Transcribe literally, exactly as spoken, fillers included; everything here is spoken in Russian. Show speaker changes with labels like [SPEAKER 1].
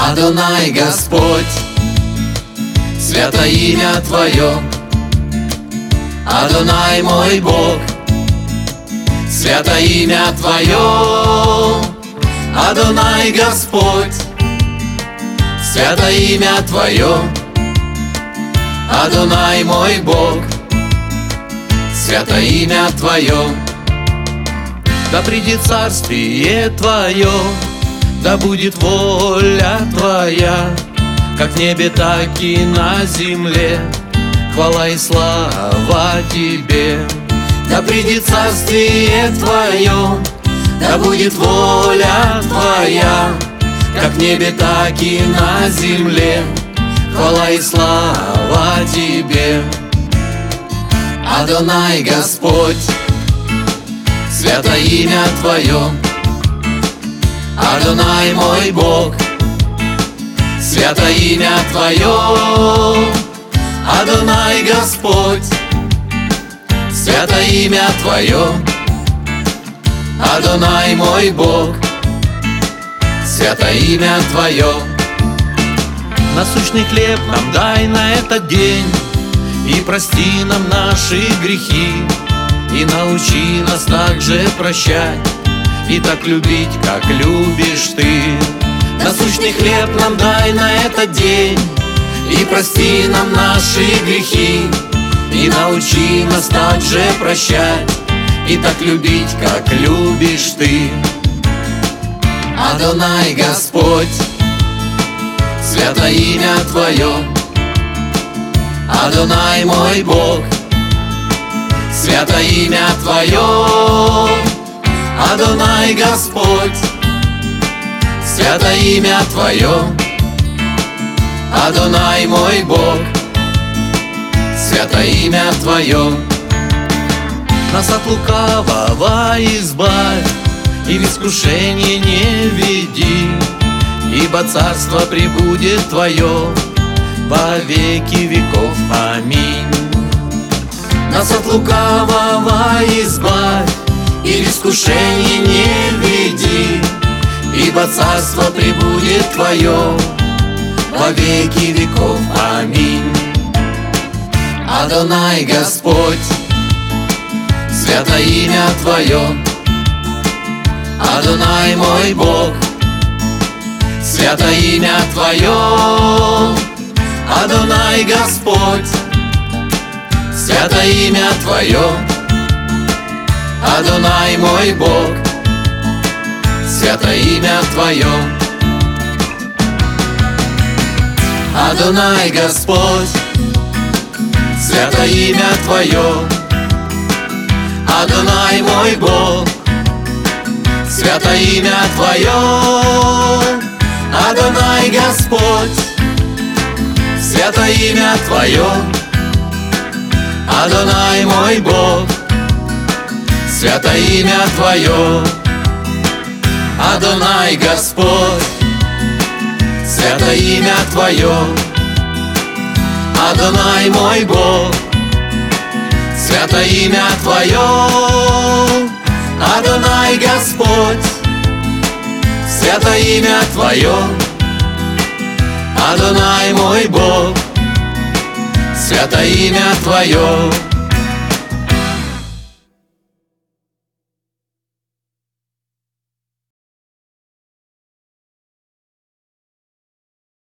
[SPEAKER 1] Адонай Господь, свято имя Твое. Адонай мой Бог, свято имя Твое. Адонай Господь, свято имя Твое. Адонай мой Бог, свято имя Твое. Да придет царствие Твое, да будет воля Твоя, как в небе, так и на земле. Хвала и слава Тебе. Да придет царствие Твое, да будет воля Твоя, как в небе, так и на земле. Хвала и слава Тебе. Адонай Господь, свято имя Твое. Адонай мой Бог, свято имя Твое. Адонай Господь, свято имя Твое. Адонай мой Бог, свято имя Твое. Насущный хлеб нам дай на этот день, и прости нам наши грехи, и научи нас также прощать, и так любить, как любишь Ты. Насущный хлеб нам дай на этот день, и прости нам наши грехи, и научи нас также прощать, и так любить, как любишь Ты. Адонай Господь, свято имя Твое. Адонай мой Бог, свято имя Твое. Адонай Господь, свято имя Твое. Адонай мой Бог, свято имя Твое. Нас от лукавого избавь, и в искушение не веди, ибо царство пребудет Твое во веки веков. Аминь. Нас от лукавого избавь, и в искушение не веди, ибо царство пребудет Твое во веки веков. Аминь. Адонай Господь, свято имя Твое. Адонай мой Бог, свято имя Твое. Адонай Господь, свято имя Твое. Адонай мой Бог, свято имя Твое. Адонай Господь, свято имя Твое. Адонай мой Бог, свято имя Твое. Адонай Господь, свято имя Твое. Адонай мой Бог, свято имя Твое. Адонай Господь, свято имя Твое. Адонай мой Бог, свято имя Твое. Адонай Господь, свято имя Твое. Адонай мой Бог, свято имя Твое.